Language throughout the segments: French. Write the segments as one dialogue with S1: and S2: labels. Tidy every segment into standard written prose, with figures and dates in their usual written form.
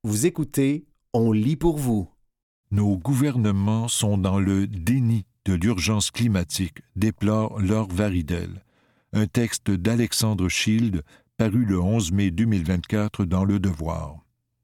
S1: Vous écoutez, on lit pour vous.
S2: Nos gouvernements sont dans le déni de l'urgence climatique, déplore Laure Varidel. Un texte d'Alexandre Schild, paru le 11 mai 2024 dans Le Devoir.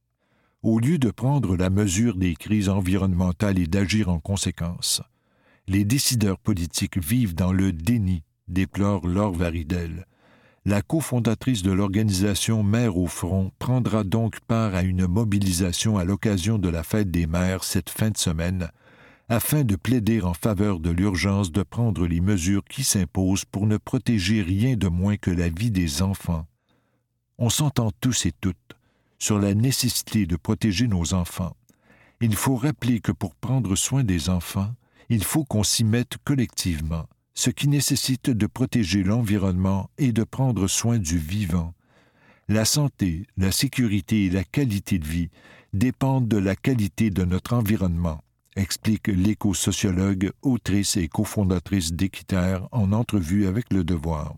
S2: Au lieu de prendre la mesure des crises environnementales et d'agir en conséquence, les décideurs politiques vivent dans le déni, déplore Laure Varidel. La cofondatrice de l'organisation Mères au front prendra donc part à une mobilisation à l'occasion de la fête des mères cette fin de semaine, afin de plaider en faveur de l'urgence de prendre les mesures qui s'imposent pour ne protéger rien de moins que la vie des enfants. On s'entend tous et toutes sur la nécessité de protéger nos enfants. Il faut rappeler que pour prendre soin des enfants, il faut qu'on s'y mette collectivement, ce qui nécessite de protéger l'environnement et de prendre soin du vivant. La santé, la sécurité et la qualité de vie dépendent de la qualité de notre environnement, explique l'éco-sociologue, autrice et cofondatrice d'Équiterre en entrevue avec Le Devoir.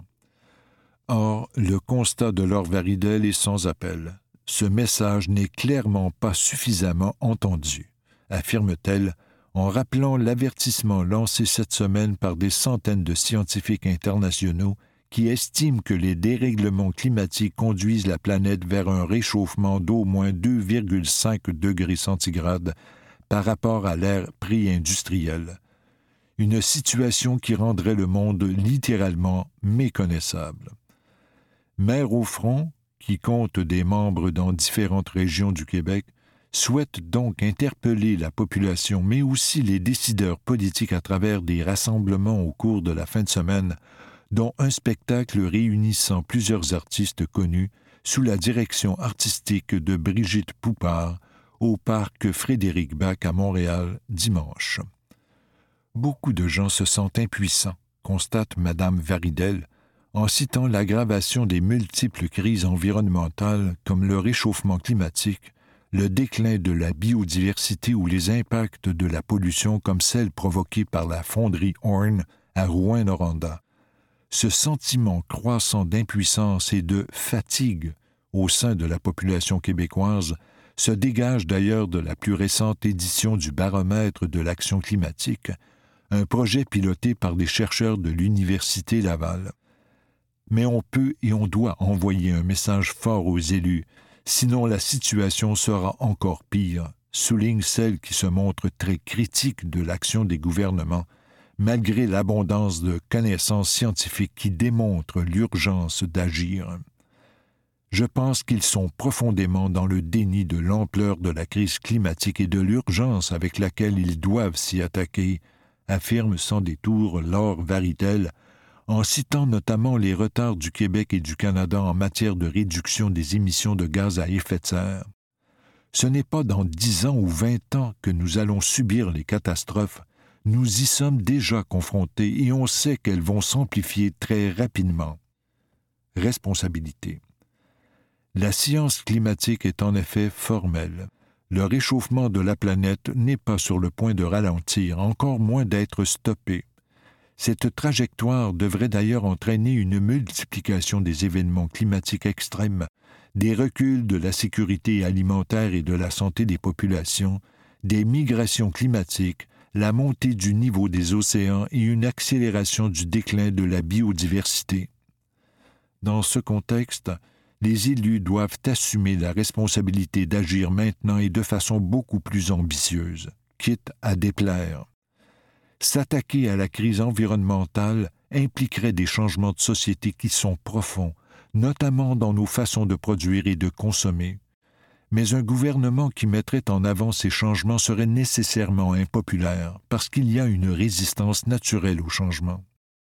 S2: Or, le constat de Laure Varidel est sans appel. Ce message n'est clairement pas suffisamment entendu, affirme-t-elle, en rappelant l'avertissement lancé cette semaine par des centaines de scientifiques internationaux qui estiment que les dérèglements climatiques conduisent la planète vers un réchauffement d'au moins 2,5 degrés centigrades par rapport à l'ère pré-industrielle. Une situation qui rendrait le monde littéralement méconnaissable. Mères au front, qui compte des membres dans différentes régions du Québec, souhaite donc interpeller la population, mais aussi les décideurs politiques à travers des rassemblements au cours de la fin de semaine, dont un spectacle réunissant plusieurs artistes connus sous la direction artistique de Brigitte Poupard au parc Frédéric-Bac à Montréal dimanche. Beaucoup de gens se sentent impuissants, constate Mme Varidel, en citant l'aggravation des multiples crises environnementales comme le réchauffement climatique, le déclin de la biodiversité ou les impacts de la pollution comme celle provoquée par la fonderie Horn à Rouyn-Noranda. Ce sentiment croissant d'impuissance et de fatigue au sein de la population québécoise se dégage d'ailleurs de la plus récente édition du Baromètre de l'action climatique, un projet piloté par des chercheurs de l'Université Laval. Mais on peut et on doit envoyer un message fort aux élus, sinon la situation sera encore pire, souligne celle qui se montre très critique de l'action des gouvernements, malgré l'abondance de connaissances scientifiques qui démontrent l'urgence d'agir. Je pense qu'ils sont profondément dans le déni de l'ampleur de la crise climatique et de l'urgence avec laquelle ils doivent s'y attaquer, affirme sans détour Laure Varidel, en citant notamment les retards du Québec et du Canada en matière de réduction des émissions de gaz à effet de serre. Ce n'est pas dans 10 ans ou 20 ans que nous allons subir les catastrophes. Nous y sommes déjà confrontés et on sait qu'elles vont s'amplifier très rapidement. Responsabilité. La science climatique est en effet formelle. Le réchauffement de la planète n'est pas sur le point de ralentir, encore moins d'être stoppé. Cette trajectoire devrait d'ailleurs entraîner une multiplication des événements climatiques extrêmes, des reculs de la sécurité alimentaire et de la santé des populations, des migrations climatiques, la montée du niveau des océans et une accélération du déclin de la biodiversité. Dans ce contexte, les élus doivent assumer la responsabilité d'agir maintenant et de façon beaucoup plus ambitieuse, quitte à déplaire. S'attaquer à la crise environnementale impliquerait des changements de société qui sont profonds, notamment dans nos façons de produire et de consommer. Mais un gouvernement qui mettrait en avant ces changements serait nécessairement impopulaire parce qu'il y a une résistance naturelle au changement.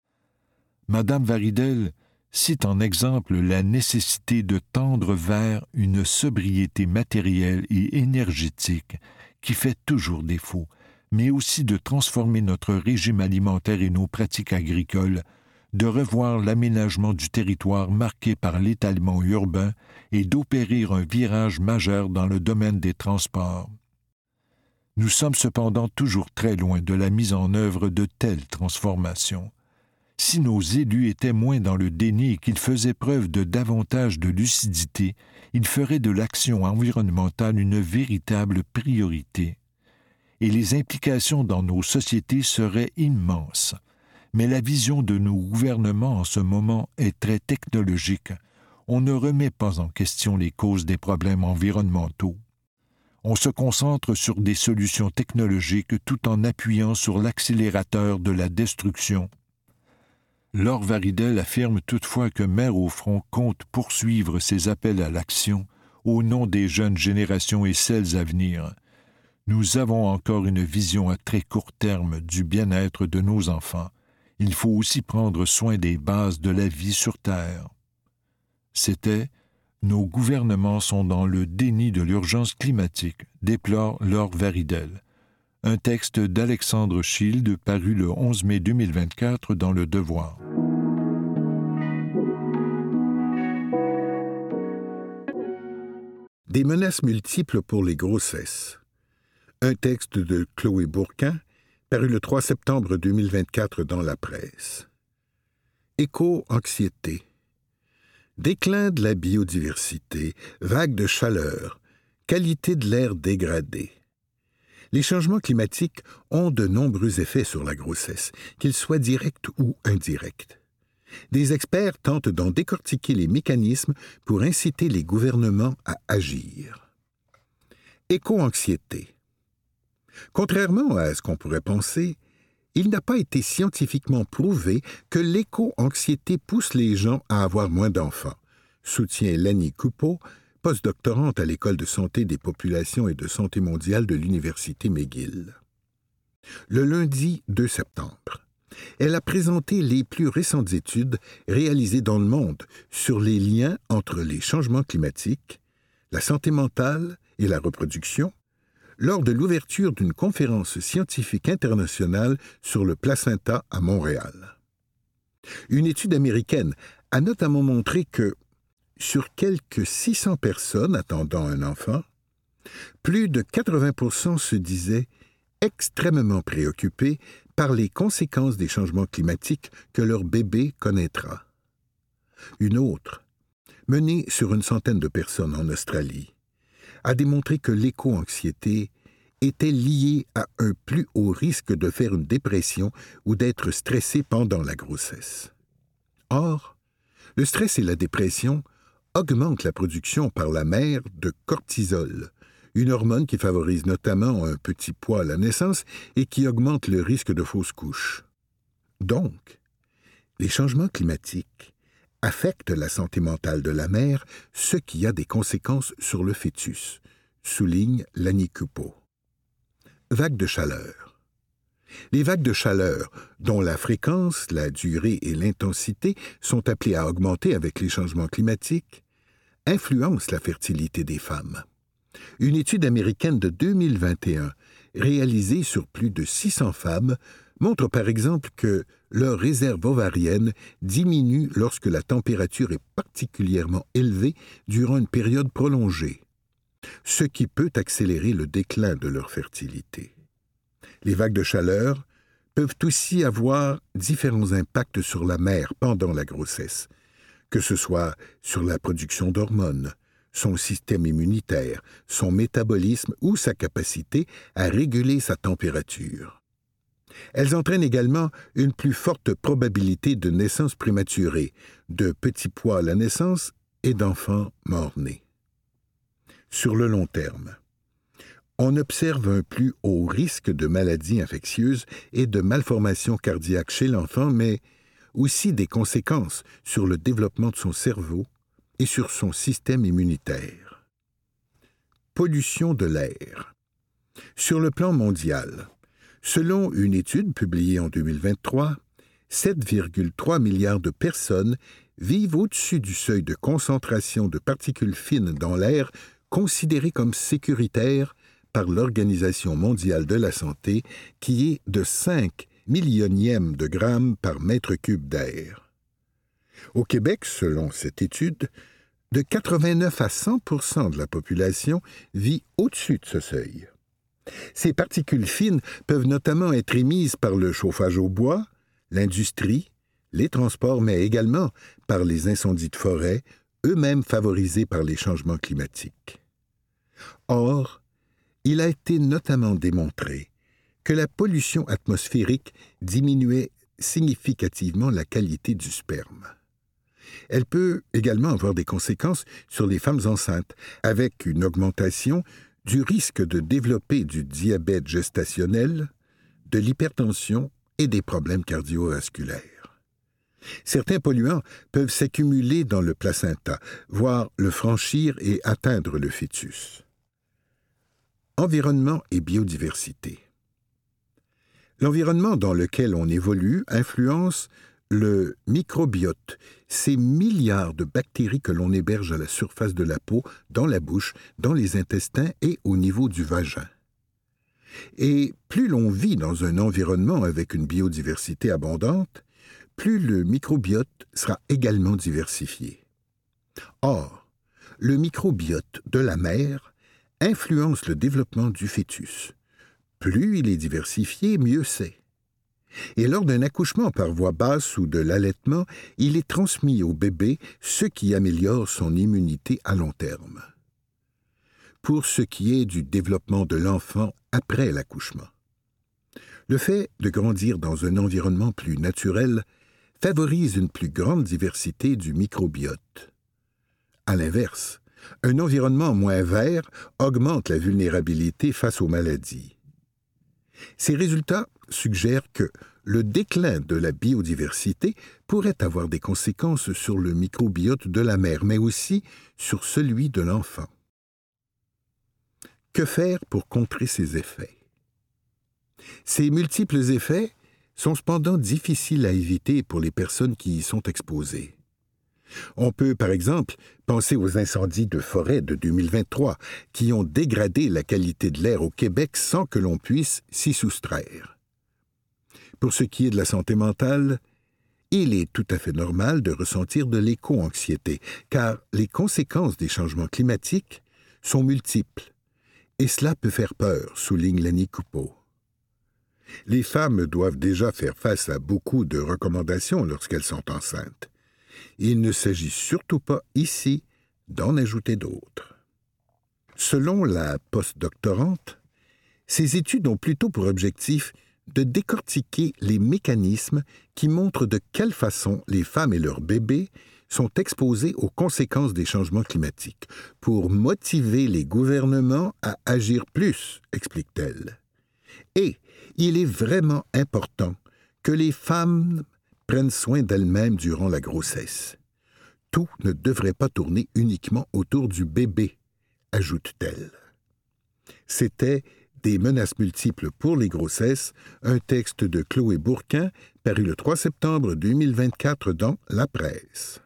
S2: Mme Varidel cite en exemple la nécessité de tendre vers une sobriété matérielle et énergétique qui fait toujours défaut, mais aussi de transformer notre régime alimentaire et nos pratiques agricoles, de revoir l'aménagement du territoire marqué par l'étalement urbain et d'opérer un virage majeur dans le domaine des transports. Nous sommes cependant toujours très loin de la mise en œuvre de telles transformations. Si nos élus étaient moins dans le déni et qu'ils faisaient preuve de davantage de lucidité, il ferait de l'action environnementale une véritable priorité. Et les implications dans nos sociétés seraient immenses. Mais la vision de nos gouvernements en ce moment est très technologique. On ne remet pas en question les causes des problèmes environnementaux. On se concentre sur des solutions technologiques tout en appuyant sur l'accélérateur de la destruction. Laure Varidel affirme toutefois que Mères au front compte poursuivre ses appels à l'action au nom des jeunes générations et celles à venir. Nous avons encore une vision à très court terme du bien-être de nos enfants. Il faut aussi prendre soin des bases de la vie sur Terre. C'était « Nos gouvernements sont dans le déni de l'urgence climatique », déplore Laure Varidel. Un texte d'Alexandre Schild paru le 11 mai 2024 dans Le Devoir.
S3: Des menaces multiples pour les grossesses. Un texte de Chloé Bourquin, paru le 3 septembre 2024 dans la presse. Éco-anxiété. Déclin de la biodiversité, vagues de chaleur, qualité de l'air dégradée. Les changements climatiques ont de nombreux effets sur la grossesse, qu'ils soient directs ou indirects. Des experts tentent d'en décortiquer les mécanismes pour inciter les gouvernements à agir. Éco-anxiété. Contrairement à ce qu'on pourrait penser, il n'a pas été scientifiquement prouvé que l'éco-anxiété pousse les gens à avoir moins d'enfants, soutient Lani Coupeau, postdoctorante à l'École de santé des populations et de santé mondiale de l'Université McGill. Le lundi 2 septembre, elle a présenté les plus récentes études réalisées dans le monde sur les liens entre les changements climatiques, la santé mentale et la reproduction, lors de l'ouverture d'une conférence scientifique internationale sur le placenta à Montréal. Une étude américaine a notamment montré que, sur quelques 600 personnes attendant un enfant, plus de 80% se disaient extrêmement préoccupés par les conséquences des changements climatiques que leur bébé connaîtra. Une autre, menée sur une centaine de personnes en Australie, a démontré que l'éco-anxiété était liée à un plus haut risque de faire une dépression ou d'être stressé pendant la grossesse. Or, le stress et la dépression augmentent la production par la mère de cortisol, une hormone qui favorise notamment un petit poids à la naissance et qui augmente le risque de fausse couche. Donc, les changements climatiques affecte la santé mentale de la mère, ce qui a des conséquences sur le fœtus, souligne Lani Coupeau. Vagues de chaleur. Les vagues de chaleur, dont la fréquence, la durée et l'intensité sont appelées à augmenter avec les changements climatiques, influencent la fertilité des femmes. Une étude américaine de 2021, réalisée sur plus de 600 femmes, montre par exemple que leur réserve ovarienne diminue lorsque la température est particulièrement élevée durant une période prolongée, ce qui peut accélérer le déclin de leur fertilité. Les vagues de chaleur peuvent aussi avoir différents impacts sur la mère pendant la grossesse, que ce soit sur la production d'hormones, son système immunitaire, son métabolisme ou sa capacité à réguler sa température. Elles entraînent également une plus forte probabilité de naissance prématurée, de petits poids à la naissance et d'enfants morts-nés. Sur le long terme, on observe un plus haut risque de maladies infectieuses et de malformations cardiaques chez l'enfant, mais aussi des conséquences sur le développement de son cerveau et sur son système immunitaire. Pollution de l'air. Sur le plan mondial, selon une étude publiée en 2023, 7,3 milliards de personnes vivent au-dessus du seuil de concentration de particules fines dans l'air considéré comme sécuritaire par l'Organisation mondiale de la santé, qui est de 5 millionièmes de grammes par mètre cube d'air. Au Québec, selon cette étude, de 89 à 100% de la population vit au-dessus de ce seuil. Ces particules fines peuvent notamment être émises par le chauffage au bois, l'industrie, les transports, mais également par les incendies de forêt, eux-mêmes favorisés par les changements climatiques. Or, il a été notamment démontré que la pollution atmosphérique diminuait significativement la qualité du sperme. Elle peut également avoir des conséquences sur les femmes enceintes, avec une augmentation du risque de développer du diabète gestationnel, de l'hypertension et des problèmes cardiovasculaires. Certains polluants peuvent s'accumuler dans le placenta, voire le franchir et atteindre le fœtus. Environnement et biodiversité. L'environnement dans lequel on évolue influence le microbiote, ces milliards de bactéries que l'on héberge à la surface de la peau, dans la bouche, dans les intestins et au niveau du vagin. Et plus l'on vit dans un environnement avec une biodiversité abondante, plus le microbiote sera également diversifié. Or, le microbiote de la mère influence le développement du fœtus. Plus il est diversifié, mieux c'est. Et lors d'un accouchement par voie basse ou de l'allaitement, il est transmis au bébé, ce qui améliore son immunité à long terme. Pour ce qui est du développement de l'enfant après l'accouchement, le fait de grandir dans un environnement plus naturel favorise une plus grande diversité du microbiote. À l'inverse, un environnement moins vert augmente la vulnérabilité face aux maladies. Ces résultats suggèrent que le déclin de la biodiversité pourrait avoir des conséquences sur le microbiote de la mère, mais aussi sur celui de l'enfant. Que faire pour contrer ces effets? Ces multiples effets sont cependant difficiles à éviter pour les personnes qui y sont exposées. On peut, par exemple, penser aux incendies de forêt de 2023 qui ont dégradé la qualité de l'air au Québec sans que l'on puisse s'y soustraire. Pour ce qui est de la santé mentale, il est tout à fait normal de ressentir de l'éco-anxiété, car les conséquences des changements climatiques sont multiples, et cela peut faire peur, souligne Lani Coupeau. Les femmes doivent déjà faire face à beaucoup de recommandations lorsqu'elles sont enceintes. Il ne s'agit surtout pas ici d'en ajouter d'autres. Selon la postdoctorante, ces études ont plutôt pour objectif de décortiquer les mécanismes qui montrent de quelle façon les femmes et leurs bébés sont exposés aux conséquences des changements climatiques, pour motiver les gouvernements à agir plus, explique-t-elle. Et il est vraiment important que les femmes prennent soin d'elles-mêmes durant la grossesse. Tout ne devrait pas tourner uniquement autour du bébé, ajoute-t-elle. C'était Des menaces multiples pour les grossesses, un texte de Chloé Bourquin, paru le 3 septembre 2024 dans La Presse.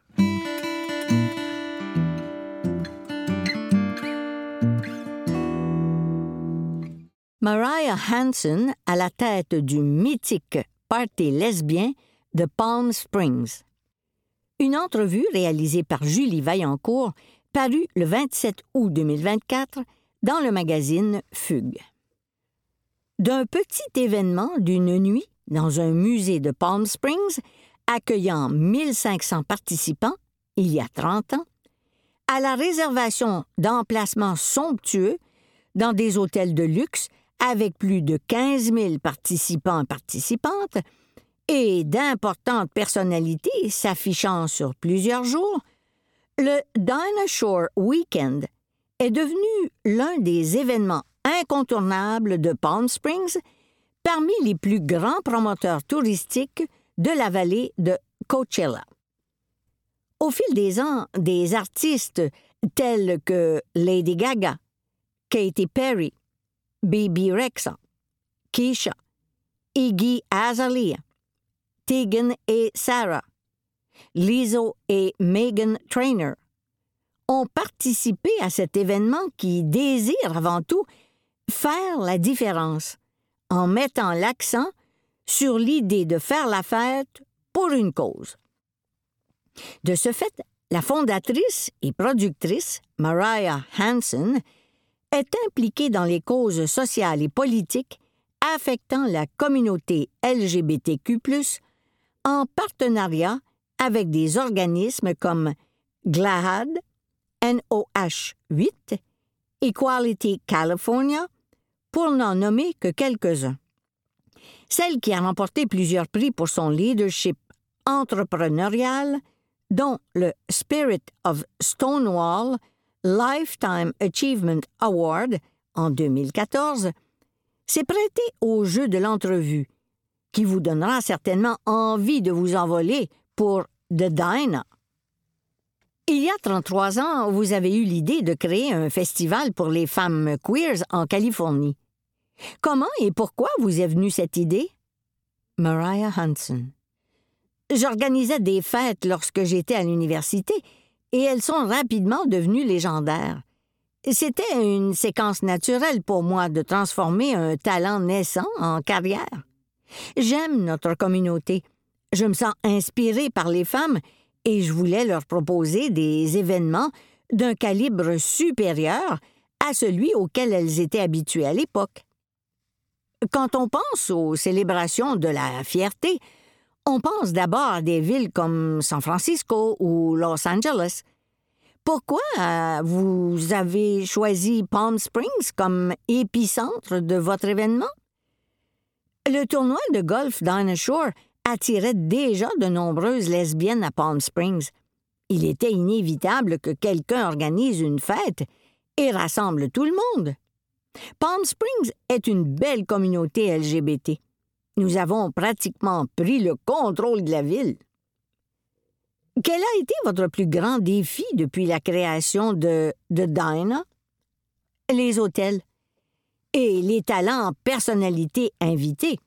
S4: Mariah Hanson à la tête du mythique party lesbien de Palm Springs. Une entrevue réalisée par Julie Vaillancourt, parue le 27 août 2024 dans le magazine Fugue. D'un petit événement d'une nuit dans un musée de Palm Springs accueillant 1500 participants il y a 30 ans, à la réservation d'emplacements somptueux dans des hôtels de luxe avec plus de 15 000 participants et participantes et d'importantes personnalités s'affichant sur plusieurs jours, le Dinah Shore Weekend est devenu l'un des événements incontournables de Palm Springs parmi les plus grands promoteurs touristiques de la vallée de Coachella. Au fil des ans, des artistes tels que Lady Gaga, Katy Perry, Bebe Rexha, Keisha, Iggy Azalea, Tegan et Sara, Lizzo et Meghan Trainor ont participé à cet événement qui désire avant tout faire la différence en mettant l'accent sur l'idée de faire la fête pour une cause. De ce fait, la fondatrice et productrice Mariah Hanson est impliquée dans les causes sociales et politiques affectant la communauté LGBTQ+, en partenariat avec des organismes comme GLAAD, NOH 8, Equality California, pour n'en nommer que quelques-uns. Celle qui a remporté plusieurs prix pour son leadership entrepreneurial, dont le Spirit of Stonewall Lifetime Achievement Award en 2014, s'est prêtée au jeu de l'entrevue, qui vous donnera certainement envie de vous envoler pour The Dinah. Il y a 33 ans, vous avez eu l'idée de créer un festival pour les femmes queers en Californie. Comment et pourquoi vous est venue cette idée? Mariah Hansen. J'organisais des fêtes lorsque j'étais à l'université et elles sont rapidement devenues légendaires. C'était une séquence naturelle pour moi de transformer un talent naissant en carrière. J'aime notre communauté. Je me sens inspirée par les femmes et je voulais leur proposer des événements d'un calibre supérieur à celui auquel elles étaient habituées à l'époque. Quand on pense aux célébrations de la fierté, on pense d'abord à des villes comme San Francisco ou Los Angeles. Pourquoi vous avez choisi Palm Springs comme épicentre de votre événement? Le tournoi de golf Dinah Shore attirait déjà de nombreuses lesbiennes à Palm Springs. Il était inévitable que quelqu'un organise une fête et rassemble tout le monde. Palm Springs est une belle communauté LGBT. Nous avons pratiquement pris le contrôle de la ville. Quel a été votre plus grand défi depuis la création de Dinah? Les hôtels et les talents en personnalité invités.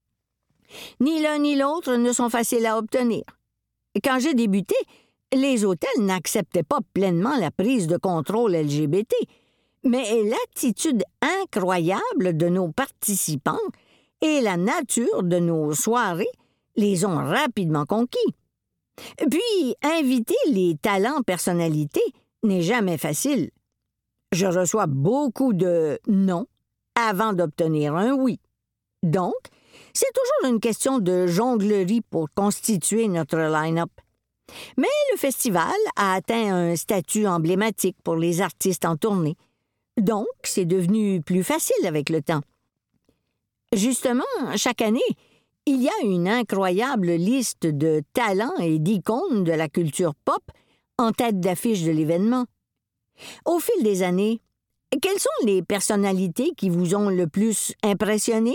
S4: Ni l'un ni l'autre ne sont faciles à obtenir. Quand j'ai débuté, les hôtels n'acceptaient pas pleinement la prise de contrôle LGBT, mais l'attitude incroyable de nos participants et la nature de nos soirées les ont rapidement conquis. Puis, inviter les talents personnalités n'est jamais facile. Je reçois beaucoup de « non » avant d'obtenir un « oui ». Donc, c'est toujours une question de jonglerie pour constituer notre line-up. Mais le festival a atteint un statut emblématique pour les artistes en tournée. Donc, c'est devenu plus facile avec le temps. Justement, chaque année, il y a une incroyable liste de talents et d'icônes de la culture pop en tête d'affiche de l'événement. Au fil des années, quelles sont les personnalités qui vous ont le plus impressionné?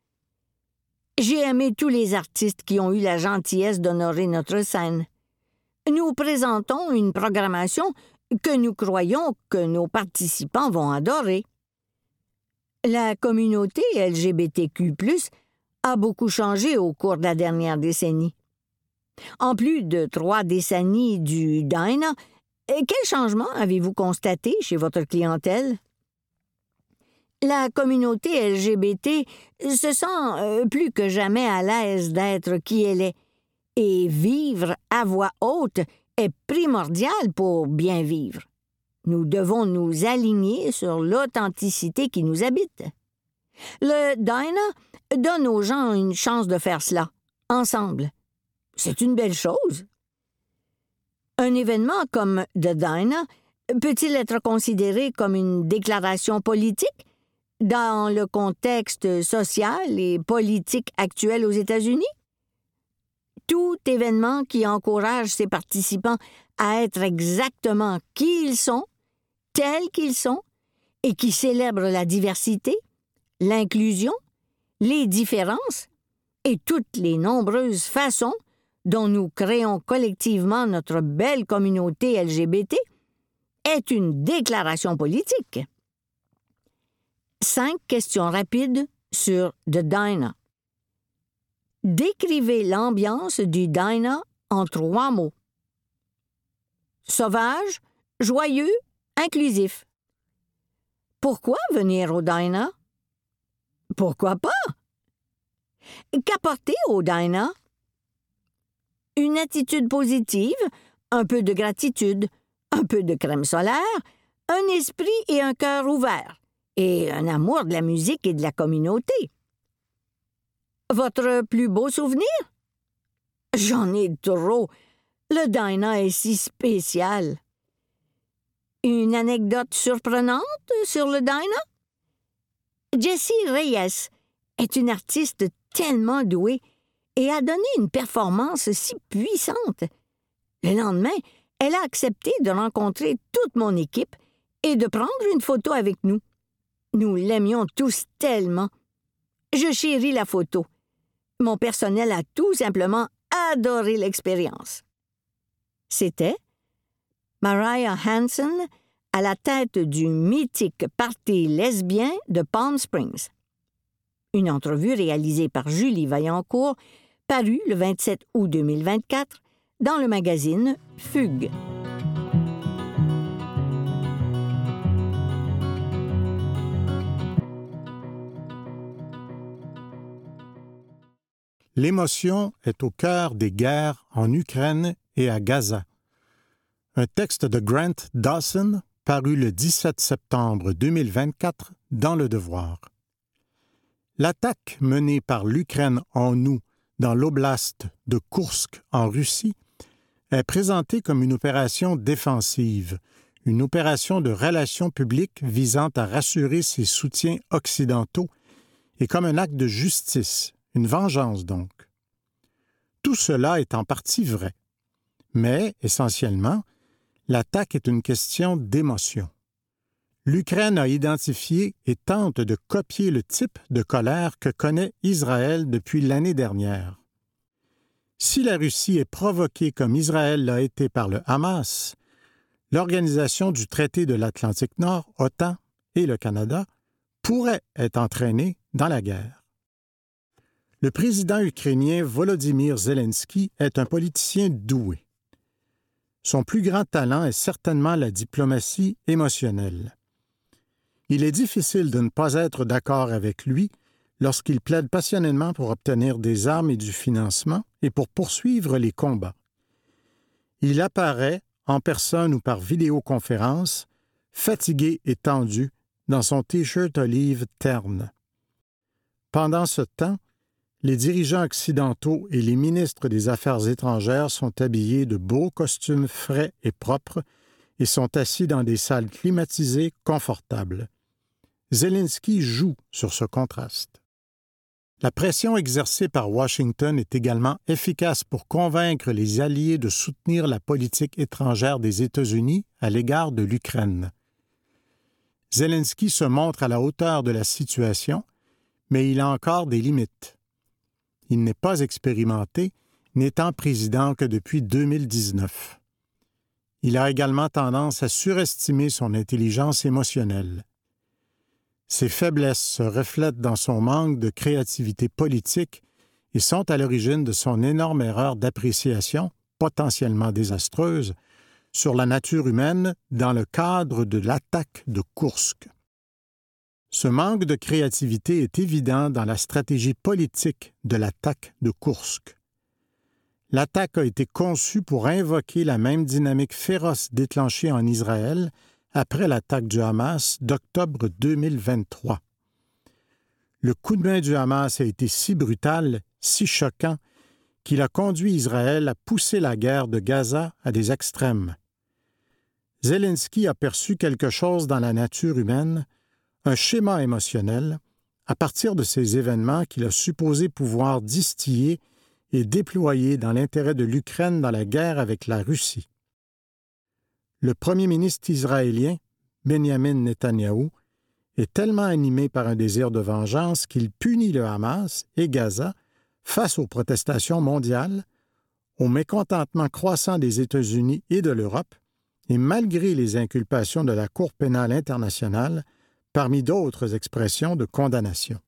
S4: J'ai aimé tous les artistes qui ont eu la gentillesse d'honorer notre scène. Nous présentons une programmation que nous croyons que nos participants vont adorer. La communauté LGBTQ+, a beaucoup changé au cours de la dernière décennie. En plus de 3 décennies du Dinah, quel changement avez-vous constaté chez votre clientèle? La communauté LGBT se sent plus que jamais à l'aise d'être qui elle est, et vivre à voix haute est primordial pour bien vivre. Nous devons nous aligner sur l'authenticité qui nous habite. Le Dinah donne aux gens une chance de faire cela, ensemble. C'est une belle chose. Un événement comme The Dinah peut-il être considéré comme une déclaration politique dans le contexte social et politique actuel aux États-Unis? Tout événement qui encourage ses participants à être exactement qui ils sont, tels qu'ils sont, et qui célèbre la diversité, l'inclusion, les différences et toutes les nombreuses façons dont nous créons collectivement notre belle communauté LGBT est une déclaration politique. 5 questions rapides sur The Dinah. Décrivez l'ambiance du Dinah en 3 mots. Sauvage, joyeux, inclusif. Pourquoi venir au Dinah? Pourquoi pas? Qu'apporter au Dinah? Une attitude positive, un peu de gratitude, un peu de crème solaire, un esprit et un cœur ouverts, et un amour de la musique et de la communauté. Votre plus beau souvenir? J'en ai trop. Le Dinah est si spécial. Une anecdote surprenante sur le Dinah? Jessie Reyes est une artiste tellement douée et a donné une performance si puissante. Le lendemain, elle a accepté de rencontrer toute mon équipe et de prendre une photo avec nous. Nous l'aimions tous tellement. Je chéris la photo. Mon personnel a tout simplement adoré l'expérience. C'était Mariah Hansen à la tête du mythique party lesbien de Palm Springs. Une entrevue réalisée par Julie Vaillancourt, parue le 27 août 2024 dans le magazine Fugue.
S5: L'émotion est au cœur des guerres en Ukraine et à Gaza. Un texte de Grant Dawson paru le 17 septembre 2024 dans Le Devoir. L'attaque menée par l'Ukraine en août dans l'oblast de Koursk en Russie est présentée comme une opération défensive, une opération de relations publiques visant à rassurer ses soutiens occidentaux et comme un acte de justice, une vengeance donc. Tout cela est en partie vrai, mais essentiellement, l'attaque est une question d'émotion. L'Ukraine a identifié et tente de copier le type de colère que connaît Israël depuis l'année dernière. Si la Russie est provoquée comme Israël l'a été par le Hamas, l'Organisation du traité de l'Atlantique Nord, OTAN, et le Canada pourraient être entraînés dans la guerre. Le président ukrainien Volodymyr Zelensky est un politicien doué. Son plus grand talent est certainement la diplomatie émotionnelle. Il est difficile de ne pas être d'accord avec lui lorsqu'il plaide passionnément pour obtenir des armes et du financement et pour poursuivre les combats. Il apparaît, en personne ou par vidéoconférence, fatigué et tendu, dans son T-shirt olive terne. Pendant ce temps, les dirigeants occidentaux et les ministres des Affaires étrangères sont habillés de beaux costumes frais et propres et sont assis dans des salles climatisées confortables. Zelensky joue sur ce contraste. La pression exercée par Washington est également efficace pour convaincre les alliés de soutenir la politique étrangère des États-Unis à l'égard de l'Ukraine. Zelensky se montre à la hauteur de la situation, mais il a encore des limites. Il n'est pas expérimenté, n'étant président que depuis 2019. Il a également tendance à surestimer son intelligence émotionnelle. Ses faiblesses se reflètent dans son manque de créativité politique et sont à l'origine de son énorme erreur d'appréciation, potentiellement désastreuse, sur la nature humaine dans le cadre de l'attaque de Koursk. Ce manque de créativité est évident dans la stratégie politique de l'attaque de Koursk. L'attaque a été conçue pour invoquer la même dynamique féroce déclenchée en Israël après l'attaque du Hamas d'octobre 2023. Le coup de main du Hamas a été si brutal, si choquant, qu'il a conduit Israël à pousser la guerre de Gaza à des extrêmes. Zelensky a perçu quelque chose dans la nature humaine, un schéma émotionnel, à partir de ces événements qu'il a supposé pouvoir distiller et déployer dans l'intérêt de l'Ukraine dans la guerre avec la Russie. Le premier ministre israélien, Benjamin Netanyahou, est tellement animé par un désir de vengeance qu'il punit le Hamas et Gaza face aux protestations mondiales, au mécontentement croissant des États-Unis et de l'Europe, et malgré les inculpations de la Cour pénale internationale, parmi d'autres expressions de condamnation.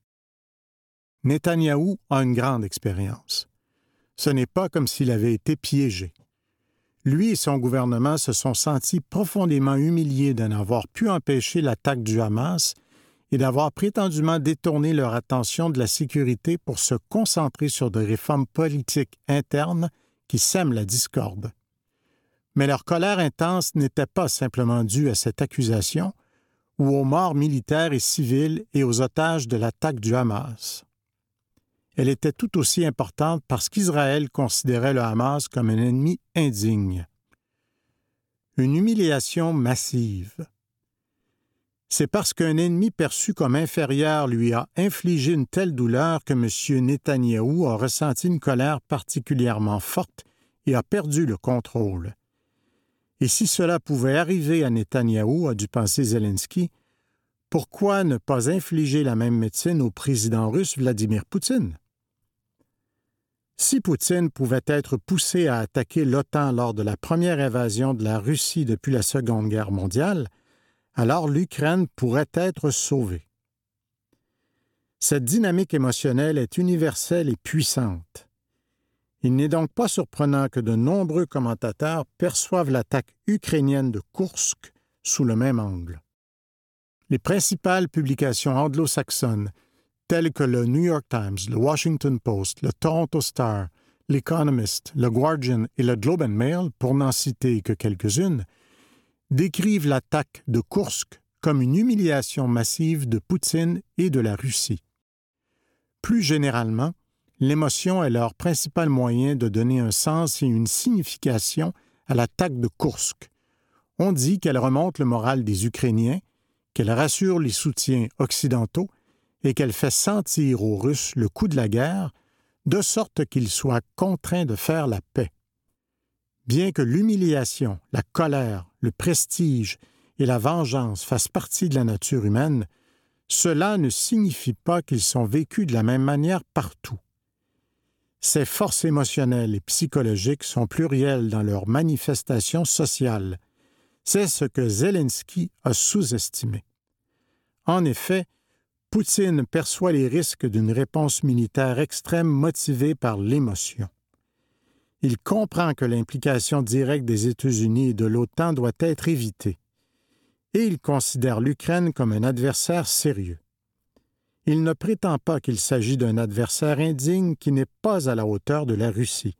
S5: Netanyahou a une grande expérience. Ce n'est pas comme s'il avait été piégé. Lui et son gouvernement se sont sentis profondément humiliés de n'avoir pu empêcher l'attaque du Hamas et d'avoir prétendument détourné leur attention de la sécurité pour se concentrer sur des réformes politiques internes qui sèment la discorde. Mais leur colère intense n'était pas simplement due à cette accusation, ou aux morts militaires et civiles et aux otages de l'attaque du Hamas. elle était tout aussi importante parce qu'Israël considérait le Hamas comme un ennemi indigne. Une humiliation massive. C'est parce qu'un ennemi perçu comme inférieur lui a infligé une telle douleur que M. Netanyahou a ressenti une colère particulièrement forte et a perdu le contrôle. Et si cela pouvait arriver à Netanyahou, a dû penser Zelensky, pourquoi ne pas infliger la même médecine au président russe Vladimir Poutine? Si Poutine pouvait être poussé à attaquer l'OTAN lors de la première invasion de la Russie depuis la Seconde Guerre mondiale, alors l'Ukraine pourrait être sauvée. Cette dynamique émotionnelle est universelle et puissante. Il n'est donc pas surprenant que de nombreux commentateurs perçoivent l'attaque ukrainienne de Koursk sous le même angle. Les principales publications anglo-saxonnes, telles que le New York Times, le Washington Post, le Toronto Star, l'Economist, le Guardian et le Globe and Mail, pour n'en citer que quelques-unes, décrivent l'attaque de Koursk comme une humiliation massive de Poutine et de la Russie. Plus généralement, l'émotion est leur principal moyen de donner un sens et une signification à l'attaque de Koursk. On dit qu'elle remonte le moral des Ukrainiens, qu'elle rassure les soutiens occidentaux et qu'elle fait sentir aux Russes le coup de la guerre, de sorte qu'ils soient contraints de faire la paix. Bien que l'humiliation, la colère, le prestige et la vengeance fassent partie de la nature humaine, cela ne signifie pas qu'ils sont vécus de la même manière partout. Ces forces émotionnelles et psychologiques sont plurielles dans leurs manifestations sociales. C'est ce que Zelensky a sous-estimé. En effet, Poutine perçoit les risques d'une réponse militaire extrême motivée par l'émotion. Il comprend que l'implication directe des États-Unis et de l'OTAN doit être évitée, et il considère l'Ukraine comme un adversaire sérieux. Il ne prétend pas qu'il s'agit d'un adversaire indigne qui n'est pas à la hauteur de la Russie.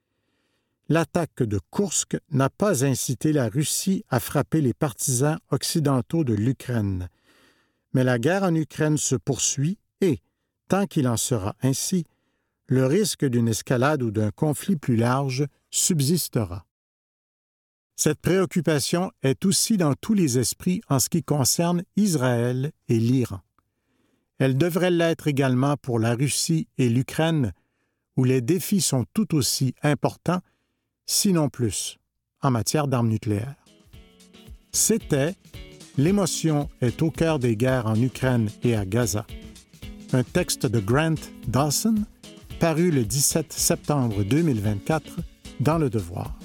S5: L'attaque de Koursk n'a pas incité la Russie à frapper les partisans occidentaux de l'Ukraine. Mais la guerre en Ukraine se poursuit et, tant qu'il en sera ainsi, le risque d'une escalade ou d'un conflit plus large subsistera. Cette préoccupation est aussi dans tous les esprits en ce qui concerne Israël et l'Iran. Elle devrait l'être également pour la Russie et l'Ukraine, où les défis sont tout aussi importants, sinon plus, en matière d'armes nucléaires. C'était « L'émotion est au cœur des guerres en Ukraine et à Gaza », un texte de Grant Dawson, paru le 17 septembre 2024 dans Le Devoir.